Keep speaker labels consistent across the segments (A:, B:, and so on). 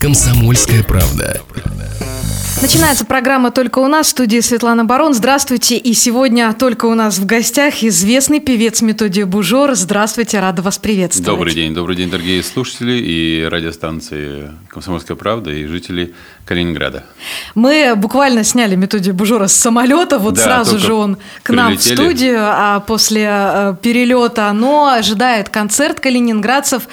A: «Комсомольская правда».
B: Начинается программа «Только у нас», в студии Светлана Барон. Здравствуйте. И сегодня только у нас в гостях известный певец Методий Бужор. Здравствуйте, рада вас приветствовать.
C: Добрый день, дорогие слушатели и радиостанции «Комсомольская правда» и жители Калининграда.
B: Мы буквально сняли Методия Бужора с самолета, вот да, сразу же он к нам в студию, а после перелета, но ожидает концерт калининградцев.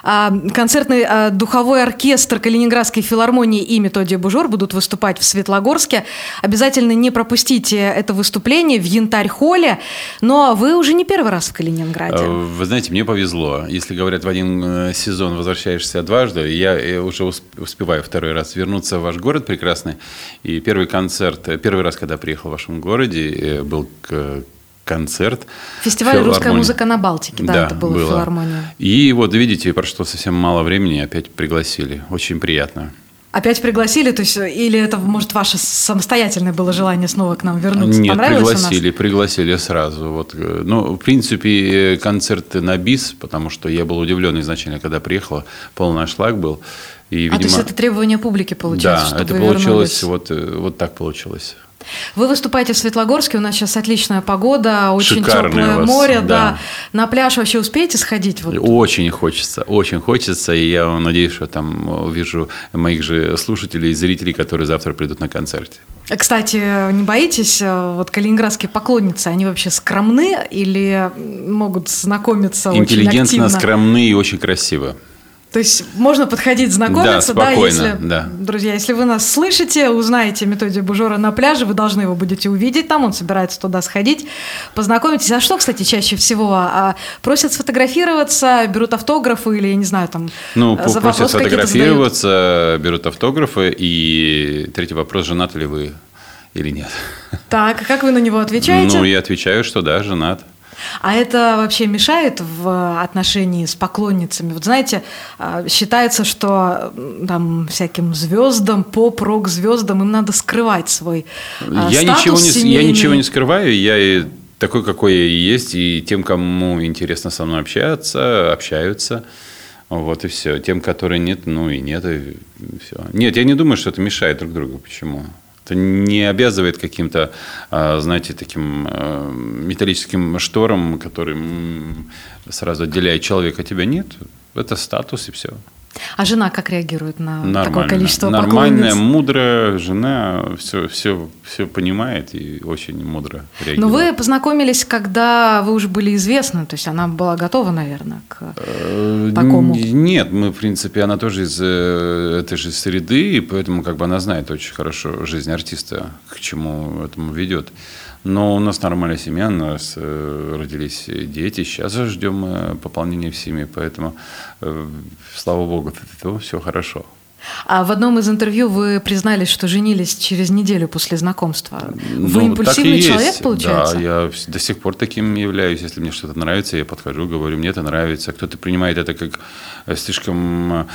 B: Концертный духовой оркестр Калининградской филармонии и Методия Бужор будут выступать в Светлогорске. Обязательно не пропустите это выступление в Янтарь-холле. Но вы уже не первый раз в Калининграде.
C: Вы знаете, мне повезло. Если говорят, в один сезон возвращаешься дважды, я уже успеваю второй раз вернуться в ваш город прекрасный. И первый раз, когда приехал в вашем городе, был концерт.
B: Фестиваль «Русская музыка на Балтике», да, это было в филармонии.
C: И вот видите, прошло совсем мало времени, опять пригласили. Очень приятно.
B: Опять пригласили, то есть, или это, может, ваше самостоятельное было желание снова к нам вернуться?
C: Нет, пригласили сразу. Вот. Ну, в принципе, концерт на бис, потому что я был удивлен изначально, когда приехала, полный аншлаг был. И, видимо,
B: то есть это требование публики получается,
C: да,
B: чтобы
C: это
B: вы
C: получилось,
B: вернулись?
C: вот так получилось.
B: Вы выступаете в Светлогорске, у нас сейчас отличная погода, очень теплое море, да. На пляж вообще успеете сходить? Вот?
C: Очень хочется, и я надеюсь, что там увижу моих же слушателей и зрителей, которые завтра придут на концерт.
B: Кстати, не боитесь, вот калининградские поклонницы, они вообще скромны или могут знакомиться очень активно?
C: Интеллигентно, скромны и очень красиво.
B: То есть можно подходить, знакомиться,
C: да, спокойно,
B: друзья, если вы нас слышите, узнаете Методия Бужора на пляже, вы должны его будете увидеть там, он собирается туда сходить, познакомитесь. А что, кстати, чаще всего? Просят сфотографироваться, берут автографы или, я не знаю, там
C: за просят сфотографироваться, берут автографы, и третий вопрос, женаты ли вы или нет.
B: Так, как вы на него отвечаете?
C: Ну, я отвечаю, что да, женат.
B: А это вообще мешает в отношении с поклонницами? Вот знаете, считается, что там всяким звездам, поп-рок звездам им надо скрывать свой статус семейный.
C: Я ничего не скрываю, я такой, какой я и есть, и тем, кому интересно со мной общаются. Вот и все. Тем, которые нет, ну и нет, и все. Нет, я не думаю, что это мешает друг другу. Почему? Это не обязывает каким-то, знаете, таким металлическим штором, который сразу отделяет человека от тебя. Нет, это статус и все.
B: А жена как реагирует на такое количество поклонниц?
C: Нормальная, мудрая жена, все понимает и очень мудро реагирует.
B: Но вы познакомились, когда вы уже были известны, то есть она была готова, наверное, к такому?
C: Нет, мы, в принципе, она тоже из этой же среды, и поэтому как бы она знает очень хорошо жизнь артиста, к чему этому ведет. Но у нас нормальная семья, у нас родились дети, сейчас ждем пополнения в семье, поэтому, слава богу, все хорошо.
B: А в одном из интервью вы признались, что женились через неделю после знакомства. Вы импульсивный человек, получается?
C: Да, я до сих пор таким являюсь. Если мне что-то нравится, я подхожу, говорю, мне это нравится. Кто-то принимает это как слишком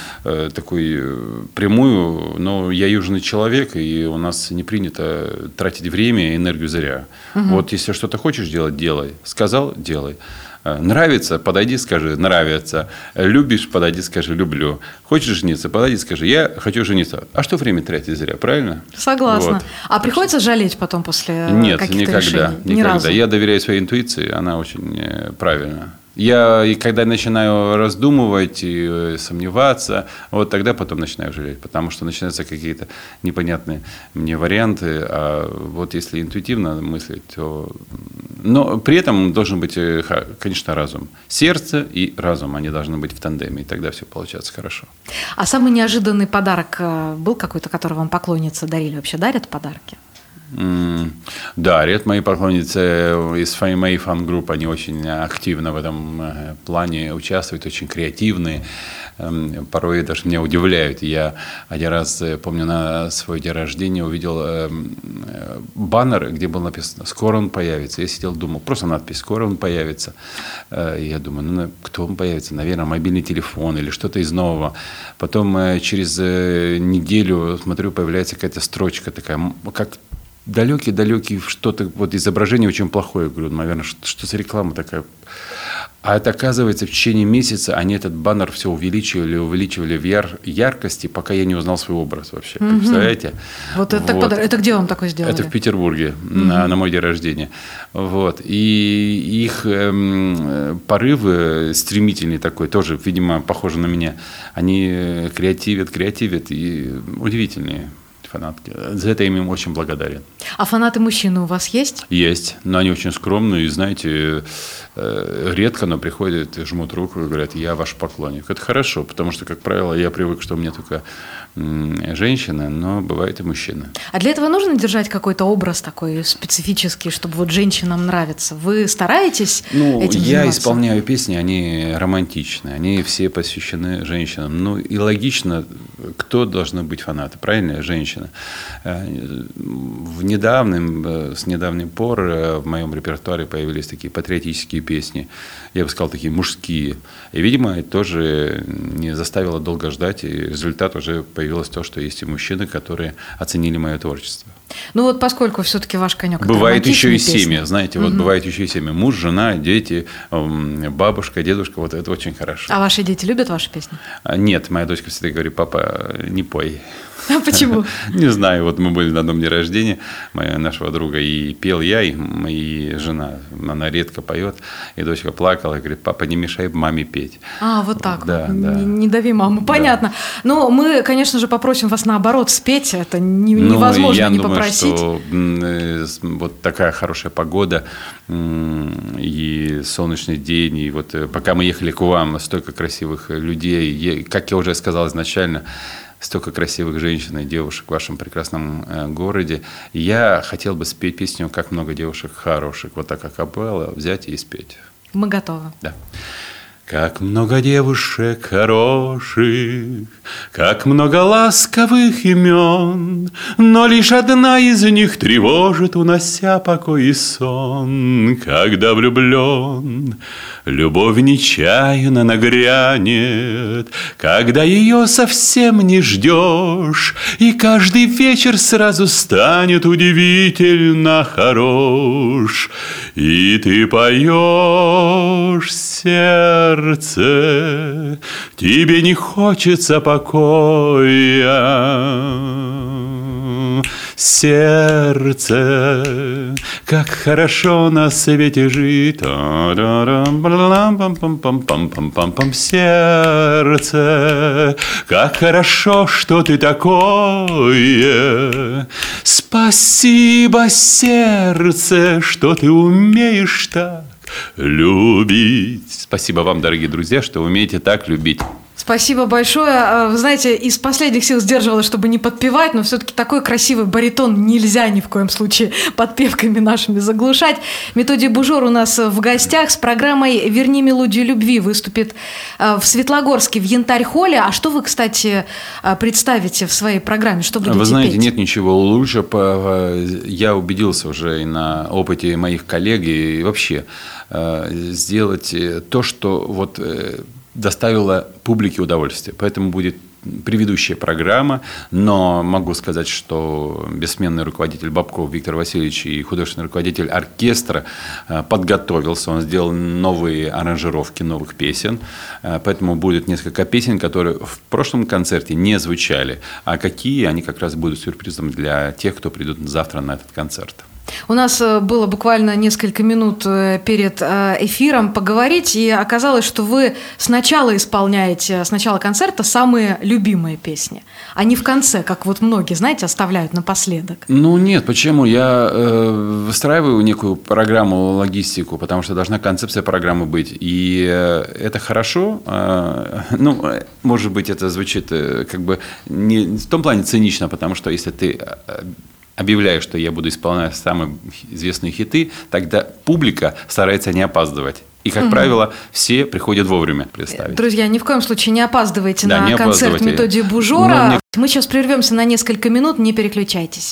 C: такую прямую, но я южный человек, и у нас не принято тратить время и энергию зря. Угу. Вот если что-то хочешь делать, делай. Сказал – делай. Нравится, подойди, скажи, нравится. Любишь, подойди, скажи, люблю. Хочешь жениться, подойди, скажи, я хочу жениться. А что время тратить зря, правильно?
B: Согласна.
C: Вот.
B: А приходится жалеть потом после
C: Нет,
B: каких-то решений?
C: Нет, никогда. Я доверяю своей интуиции, она очень правильна. И когда начинаю раздумывать и сомневаться, вот тогда потом начинаю жалеть, потому что начинаются какие-то непонятные мне варианты. А вот если интуитивно мыслить, то... Но при этом должен быть, конечно, разум. Сердце и разум, они должны быть в тандеме, и тогда все получается хорошо.
B: А самый неожиданный подарок был какой-то, который вам поклонницы дарили? Вообще дарят подарки?
C: Дарят. Мои поклонницы из моей фан-группы, они очень активно в этом плане участвуют, очень креативные. Порой даже меня удивляют. Я один раз, помню, на свой день рождения увидел баннер, где было написано «Скоро он появится». Я сидел, думал, просто надпись «Скоро он появится». Я думаю, кто он появится? Наверное, мобильный телефон или что-то из нового. Потом через неделю, смотрю, появляется какая-то строчка такая, как далекий что-то, вот изображение очень плохое. Я говорю, наверное, что за реклама такая? А это, оказывается, в течение месяца они этот баннер все увеличивали в яркости, пока я не узнал свой образ вообще. Представляете?
B: Вот это где вам такой сделали?
C: Это в Петербурге, на мой день рождения. Вот. И их порывы стремительный такой, тоже, видимо, похожи на меня. Они креативят, и удивительные фанатки. За это я им очень благодарен.
B: А фанаты мужчины у вас есть?
C: Есть, но они очень скромные, и, знаете, редко, но приходят и жмут руку и говорят: я ваш поклонник. Это хорошо, потому что, как правило, я привык, что у меня только женщины, но бывают и мужчины.
B: А для этого нужно держать какой-то образ такой специфический, чтобы вот женщинам нравиться? Вы стараетесь этим заниматься?
C: Я исполняю песни, они романтичные, они все посвящены женщинам. Ну и логично, кто должны быть фанаты, правильно? Женщина. С недавних пор в моем репертуаре появились такие патриотические песни, я бы сказал, такие мужские. И, видимо, это тоже не заставило долго ждать, и результат уже появилось то, что есть и мужчины, которые оценили мое творчество.
B: Ну вот поскольку все-таки ваш конек — это
C: бывает еще и
B: песни.
C: семья, знаете, вот бывает еще и семья. Муж, жена, дети, бабушка, дедушка, вот это очень хорошо.
B: А ваши дети любят ваши песни?
C: Нет, моя дочка всегда говорит: папа, не пой.
B: А почему?
C: Не знаю, вот мы были на одном дне рождения нашего друга, и пел я, и жена, она редко поет, и дочка плакала и говорит: папа, не мешай маме петь.
B: А, вот так
C: да,
B: вот,
C: да.
B: Не дави маму, понятно. Да. Но мы, конечно же, попросим вас наоборот спеть, это невозможно не попросить.
C: Я думаю, что вот такая хорошая погода и солнечный день, и вот пока мы ехали к вам, столько красивых людей, как я уже сказал изначально, столько красивых женщин и девушек в вашем прекрасном городе. Я хотел бы спеть песню «Как много девушек хороших». Вот так акапелла взять и спеть.
B: Мы готовы.
C: Да. Как много девушек хороших, как много ласковых имен, но лишь одна из них тревожит, унося покой и сон. Когда влюблен, любовь нечаянно нагрянет, когда ее совсем не ждешь, и каждый вечер сразу станет удивительно хорош. И ты поешь сердце, тебе не хочется покоя. Сердце, как хорошо на свете жить. Сердце, как хорошо, что ты такое. Спасибо, сердце, что ты умеешь так любить. Спасибо вам, дорогие друзья, что умеете так любить.
B: Спасибо большое. Вы знаете, из последних сил сдерживалась, чтобы не подпевать, но все-таки такой красивый баритон нельзя ни в коем случае подпевками нашими заглушать. Методий Бужор у нас в гостях с программой «Верни мелодию любви». Выступит в Светлогорске в Янтарь-холле. А что вы, кстати, представите в своей программе? Что будете петь?
C: Вы знаете, нет ничего лучше. Я убедился уже и на опыте моих коллег, и вообще сделать то, что вот доставило публике удовольствие. Поэтому будет предыдущая программа, но могу сказать, что бессменный руководитель Бабков Виктор Васильевич и художественный руководитель оркестра подготовился, он сделал новые аранжировки новых песен, поэтому будет несколько песен, которые в прошлом концерте не звучали, а какие, они как раз будут сюрпризом для тех, кто придут завтра на этот концерт.
B: У нас было буквально несколько минут перед эфиром поговорить, и оказалось, что вы сначала исполняете, с начала концерта, самые любимые песни, а не в конце, как вот многие, знаете, оставляют напоследок.
C: Ну нет, почему? Я выстраиваю некую программу, логистику, потому что должна концепция программы быть, и это хорошо. Ну, может быть, это звучит как бы не в том плане цинично, потому что если ты объявляю, что я буду исполнять самые известные хиты, тогда публика старается не опаздывать. И, как правило, все приходят вовремя представить.
B: Друзья, ни в коем случае не опаздывайте на концерт Методия Бужора. Мы сейчас прервемся на несколько минут, не переключайтесь.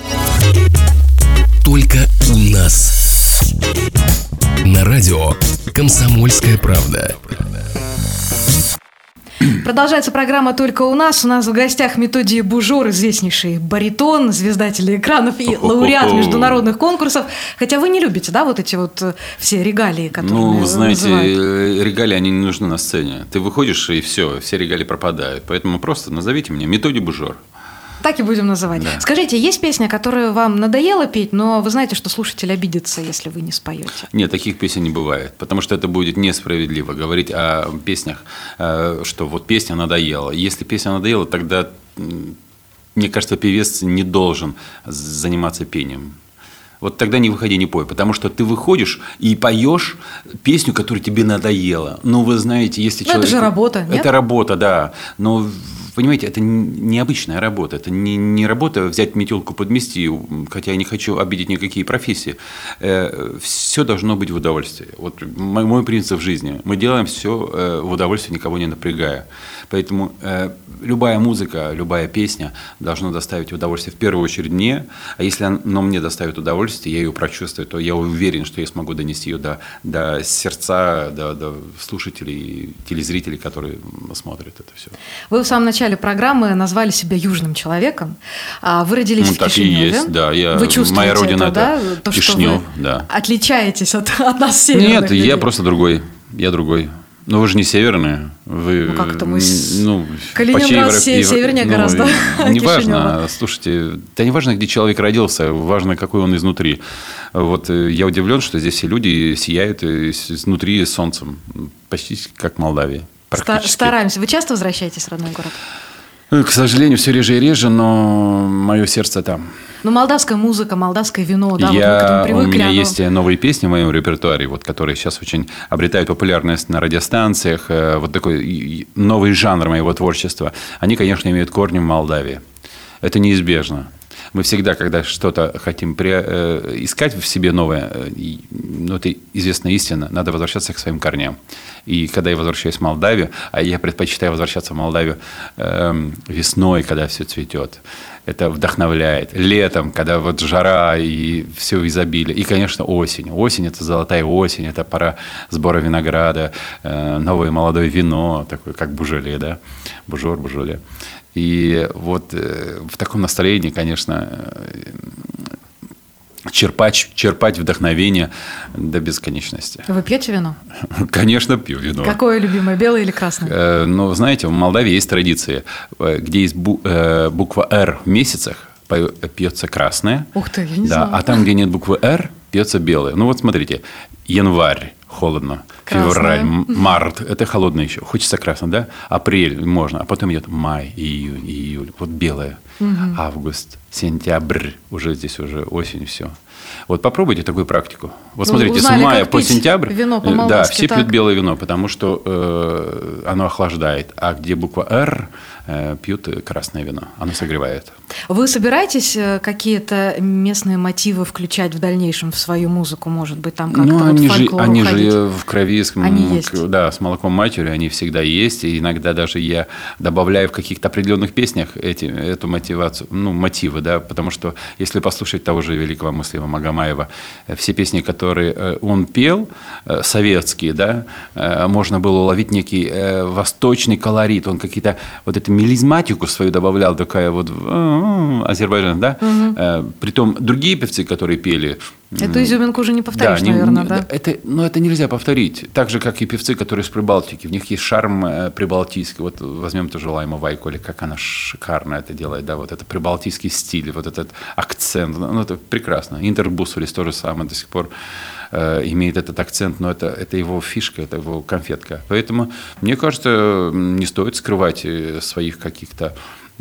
A: Только у нас. На радио «Комсомольская правда».
B: Продолжается программа «Только у нас». У нас в гостях Методий Бужор, известнейший баритон, звезда телеэкранов и лауреат международных конкурсов. Хотя вы не любите, да, вот эти вот все регалии, которые
C: Ну, знаете,
B: называют?
C: регалии, они не нужны на сцене. Ты выходишь, и все регалии пропадают. Поэтому просто назовите меня Методий Бужор.
B: Так и будем называть. Да. Скажите, есть песня, которую вам надоело петь, но вы знаете, что слушатель обидится, если вы не споете?
C: Нет, таких песен не бывает, потому что это будет несправедливо говорить о песнях, что вот песня надоела. Если песня надоела, тогда, мне кажется, певец не должен заниматься пением. Вот тогда не выходи, не пой, потому что ты выходишь и поешь песню, которая тебе надоела. Ну, вы знаете, если человек...
B: Это же работа, нет?
C: Это работа, да. Но, понимаете, это необычная работа. Это не работа взять метелку подмести, хотя я не хочу обидеть никакие профессии. Все должно быть в удовольствии. Вот мой принцип в жизни. Мы делаем все в удовольствие, никого не напрягая. Поэтому любая музыка, любая песня должна доставить удовольствие в первую очередь мне. А если оно мне доставит удовольствие, я ее прочувствую, то я уверен, что я смогу донести ее до сердца, до слушателей, телезрителей, которые смотрят это все.
B: Вы в самом начале программы назвали себя южным человеком. Вы родились в Кишиневе.
C: Так и есть, да.
B: Вы чувствуете
C: моя родина
B: это, да? То,
C: Кишинев,
B: что вы
C: да.
B: отличаетесь от нас, северных
C: Нет,
B: людей.
C: я просто другой. Я другой. Но вы же не северные. Вы,
B: как это мы?
C: Калининград
B: севернее гораздо.
C: Неважно, слушайте, да не важно, где человек родился, важно, какой он изнутри. Вот я удивлен, что здесь все люди сияют изнутри солнцем, почти как в Молдавии.
B: Стараемся. Вы часто возвращаетесь в родной город?
C: К сожалению, все реже и реже, но мое сердце там.
B: Ну, молдавская музыка, молдавское вино, да, вот мы к этому привыкли.
C: У меня есть новые песни в моем репертуаре, вот, которые сейчас очень обретают популярность на радиостанциях. Вот такой новый жанр моего творчества. Они, конечно, имеют корни в Молдавии. Это неизбежно. Мы всегда, когда что-то хотим искать в себе новое, ну, это известная истина, надо возвращаться к своим корням. И когда я возвращаюсь в Молдавию, а я предпочитаю возвращаться в Молдавию весной, когда все цветет, это вдохновляет. Летом, когда вот жара и все изобилие. И, конечно, осень. Осень – это золотая осень, это пора сбора винограда, новое молодое вино, такое как бужоле, да? Бужоле. И вот в таком настроении, конечно, черпать вдохновение до бесконечности.
B: Вы пьете вино?
C: Конечно, пью вино.
B: Какое любимое, белое или красное?
C: Ну, знаете, в Молдавии есть традиция, где есть буква «Р» в месяцах, пьется красное.
B: Ух ты, я не
C: знала. А там, где нет буквы «Р», пьется белое. Ну, вот смотрите, январь. Холодно.
B: Красное.
C: Февраль, март. Это холодно еще. Хочется красно, да? Апрель можно. А потом идет май, июнь, июль. Вот белое. Август, сентябрь. Уже здесь уже осень, все. Вот попробуйте такую практику. Вот смотрите, с мая по сентябрь.
B: Вино
C: да, все пьют белое вино, потому что оно охлаждает. А где буква «Р», пьют красное вино. Оно согревает.
B: Вы собираетесь какие-то местные мотивы включать в дальнейшем в свою музыку? Может быть, там как-то вот фольклор
C: они же в крови с молоком матери, они всегда есть. И иногда даже я добавляю в каких-то определенных песнях эту мотивацию, мотивы, да, потому что если послушать того же великого Муслима Магомаева, все песни, которые он пел, советские, да, можно было уловить некий восточный колорит. Он какие-то вот эту мелизматику свою добавлял, такая вот Азербайджан, да. Притом другие певцы, которые пели...
B: Эту изюминку уже не повторишь, наверное, да?
C: Это нельзя повторить. Так же, как и певцы, которые из Прибалтики. В них есть шарм прибалтийский. Вот возьмем тоже Лайма Вайколи, как она шикарно это делает, да, вот это прибалтийский стиль, вот этот акцент. Ну, это прекрасно. Интербусулис то же самое до сих пор имеет этот акцент, но это его фишка, это его конфетка. Поэтому, мне кажется, не стоит скрывать своих каких-то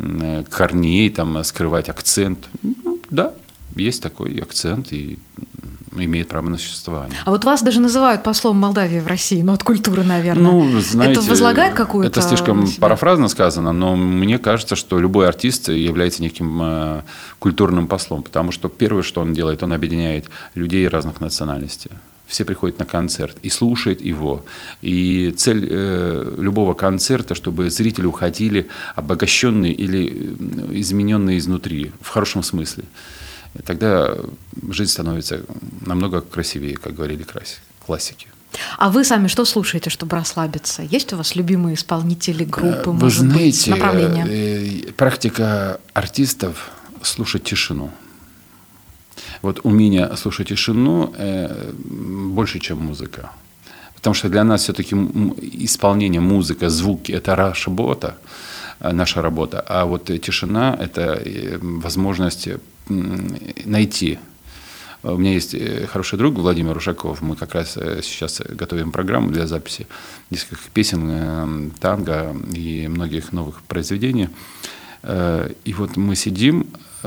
C: корней, там, скрывать акцент. Да, есть такой акцент и имеет право на существование.
B: А вот вас даже называют послом Молдавии в России, от культуры, наверное.
C: Ну, знаете,
B: это возлагает какую-то...
C: Это слишком парафразно сказано, но мне кажется, что любой артист является неким культурным послом, потому что первое, что он делает, он объединяет людей разных национальностей. Все приходят на концерт и слушают его. И цель любого концерта, чтобы зрители уходили обогащенные или измененные изнутри, в хорошем смысле. Тогда жизнь становится намного красивее, как говорили классики.
B: А вы сами что слушаете, чтобы расслабиться? Есть у вас любимые исполнители, группы,
C: Вы знаете,
B: направления?
C: практика артистов – слушать тишину. Вот умение слушать тишину больше, чем музыка. Потому что для нас все-таки исполнение, музыка, звуки – это наша работа. А вот тишина – это возможность найти. У меня есть хороший друг Владимир Ушаков. Мы как раз сейчас готовим программу для записи нескольких песен, танго и многих новых произведений. И вот мы сидим,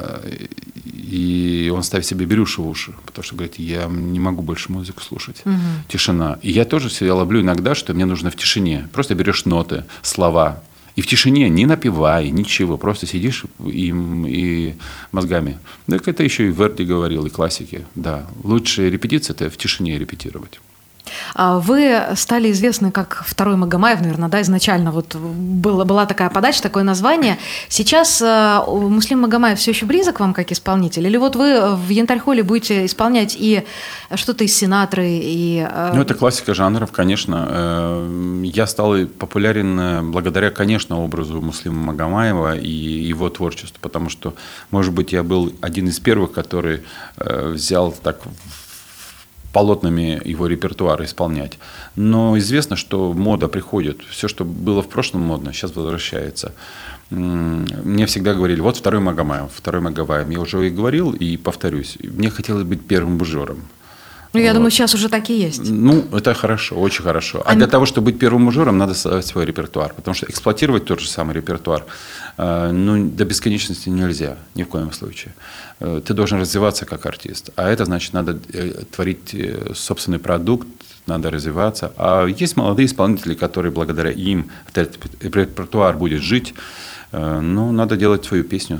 C: и он ставит себе беруши в уши, потому что говорит, я не могу больше музыку слушать. Угу. Тишина. И я тоже себя ловлю иногда, что мне нужно в тишине. Просто берешь ноты, слова. И в тишине не напевай, ничего, просто сидишь и мозгами. Так это еще и Верди говорил, и классики. Да. Лучшая репетиция – это в тишине репетировать.
B: Вы стали известны как второй Магомаев, наверное, да, изначально вот была такая подача, такое название. Сейчас Муслим Магомаев все еще близок к вам как исполнитель? Или вот вы в Янтарь-холле будете исполнять и что-то из Синатры?
C: Это классика жанров, конечно. Я стал популярен благодаря, конечно, образу Муслима Магомаева и его творчеству, потому что, может быть, я был один из первых, который взял так полотнами его репертуар исполнять. Но известно, что мода приходит. Все, что было в прошлом модно, сейчас возвращается. Мне всегда говорили, вот второй Магомаев. Я уже и говорил, и повторюсь. Мне хотелось быть первым бужером.
B: Я думаю, сейчас уже так и есть.
C: Это хорошо, очень хорошо. А для того, чтобы быть первым мажором, надо создавать свой репертуар. Потому что эксплуатировать тот же самый репертуар до бесконечности нельзя, ни в коем случае. Ты должен развиваться как артист. А это значит, надо творить собственный продукт, надо развиваться. А есть молодые исполнители, которые благодаря им этот репертуар будет жить. Надо делать свою песню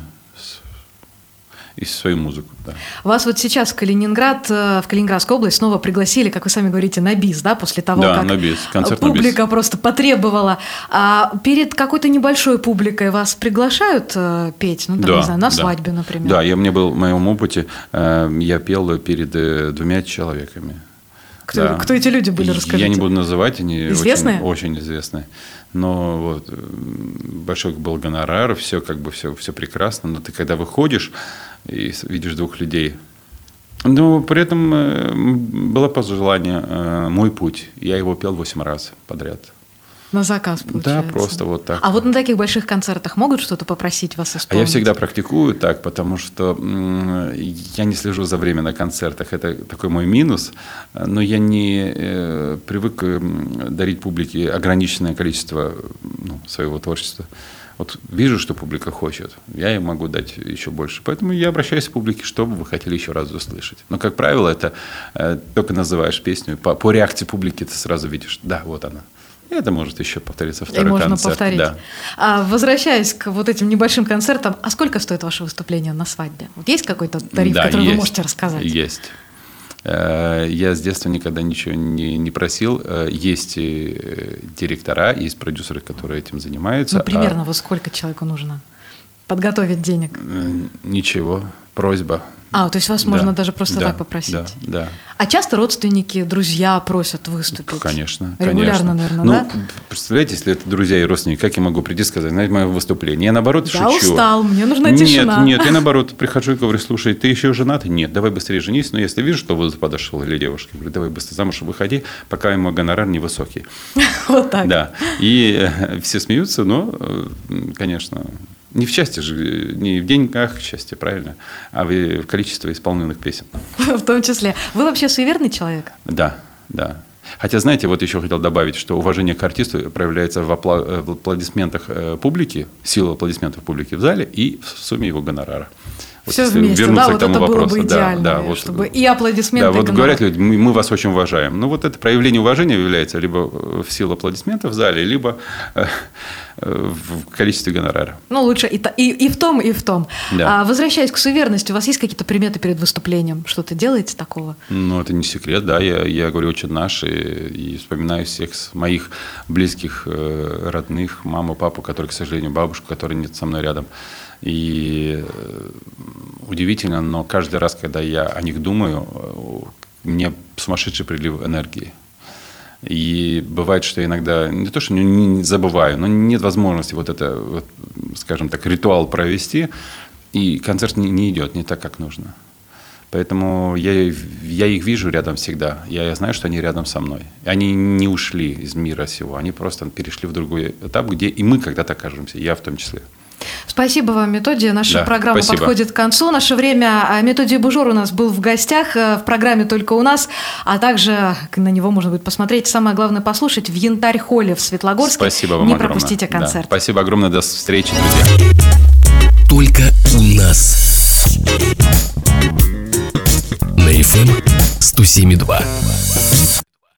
C: и свою музыку. Да.
B: Вас вот сейчас в Калининградскую область снова пригласили, как вы сами говорите, на бис, да, после того, как
C: на бис, концерт
B: публика
C: на бис.
B: Просто потребовала. А перед какой-то небольшой публикой вас приглашают петь, не знаю, на свадьбе, например?
C: Да, в моем опыте я пел перед 2 человеками.
B: Кто эти люди были, расскажите?
C: Я не буду называть, они
B: известные?
C: Очень известные. Но большой был гонорар, все все прекрасно. Но ты когда выходишь и видишь 2 людей, но при этом было пожелание «Мой путь». Я его пел 8 раз подряд.
B: На заказ, получается.
C: Да, просто вот так.
B: А вот на таких больших концертах могут что-то попросить вас исполнить?
C: А я всегда практикую так, потому что я не слежу за временем на концертах. Это такой мой минус. Но я не привык дарить публике ограниченное количество своего творчества. Вот вижу, что публика хочет, я им могу дать еще больше. Поэтому я обращаюсь к публике, что бы вы хотели еще раз услышать. Но, как правило, это только называешь песню, по реакции публики ты сразу видишь, да, вот она. И это может еще повториться второй концерт.
B: Можно повторить. Да. Возвращаясь к вот этим небольшим концертам, а сколько стоит ваше выступление на свадьбе? Вот есть какой-то тариф, который вы можете рассказать?
C: Есть. Я с детства никогда ничего не просил. Есть директора, есть продюсеры, которые этим занимаются.
B: Примерно вот сколько человеку нужно подготовить денег?
C: Ничего, просьба.
B: То есть вас можно даже просто так попросить?
C: Да.
B: А часто родственники, друзья просят выступить?
C: Конечно.
B: Регулярно, наверное, да?
C: Представляете, если это друзья и родственники, как я могу прийти и сказать, знаете, мое выступление? Я, наоборот, шучу.
B: Я устал, мне нужна тишина.
C: Нет, я, наоборот, прихожу и говорю, слушай, ты еще женат? Нет, давай быстрее женись. Но если вижу, что возраст подошел, или девушка, говорю, давай быстрее замуж выходи, пока ему гонорар невысокий.
B: Вот так.
C: Да. И все смеются, но, конечно... Не в счастье же, не в деньгах счастье, правильно, а в количестве исполненных песен.
B: В том числе. Вы вообще суеверный человек?
C: Да. Хотя, знаете, вот еще хотел добавить, что уважение к артисту проявляется в аплодисментах публики, сила аплодисментов публики в зале и в сумме его гонорара.
B: Все вместе,
C: вернуться к тому
B: это
C: вопросу.
B: Было бы идеально, чтобы и аплодисменты,
C: и говорят люди, мы вас очень уважаем. Вот это проявление уважения является либо в силу аплодисментов в зале, либо в количестве гонорара.
B: Лучше и в том, и в том.
C: Да.
B: Возвращаясь к суеверности, у вас есть какие-то приметы перед выступлением? Что-то делаете такого?
C: Это не секрет, да. Я говорю «Отче наш» и вспоминаю всех моих близких, родных, маму, папу, которые, к сожалению, бабушку, которая нет со мной рядом. И удивительно, но каждый раз, когда я о них думаю, мне сумасшедший прилив энергии. И бывает, что иногда, не то, что не забываю, но нет возможности вот это, вот, скажем так, ритуал провести, и концерт не идет не так, как нужно. Поэтому я их вижу рядом всегда. Я знаю, что они рядом со мной. Они не ушли из мира сего. Они просто перешли в другой этап, где и мы когда-то окажемся, и я в том числе.
B: Спасибо вам, Методий. Наша программа подходит к концу. Наше время. Методий Бужор у нас был в гостях в программе «Только у нас», а также на него можно будет посмотреть. Самое главное, послушать в Янтарь-холле в Светлогорске.
C: Спасибо вам
B: огромное.
C: Не
B: пропустите концерт.
C: Да. Спасибо огромное. До встречи, друзья.
A: Только у нас. На FM 107.2.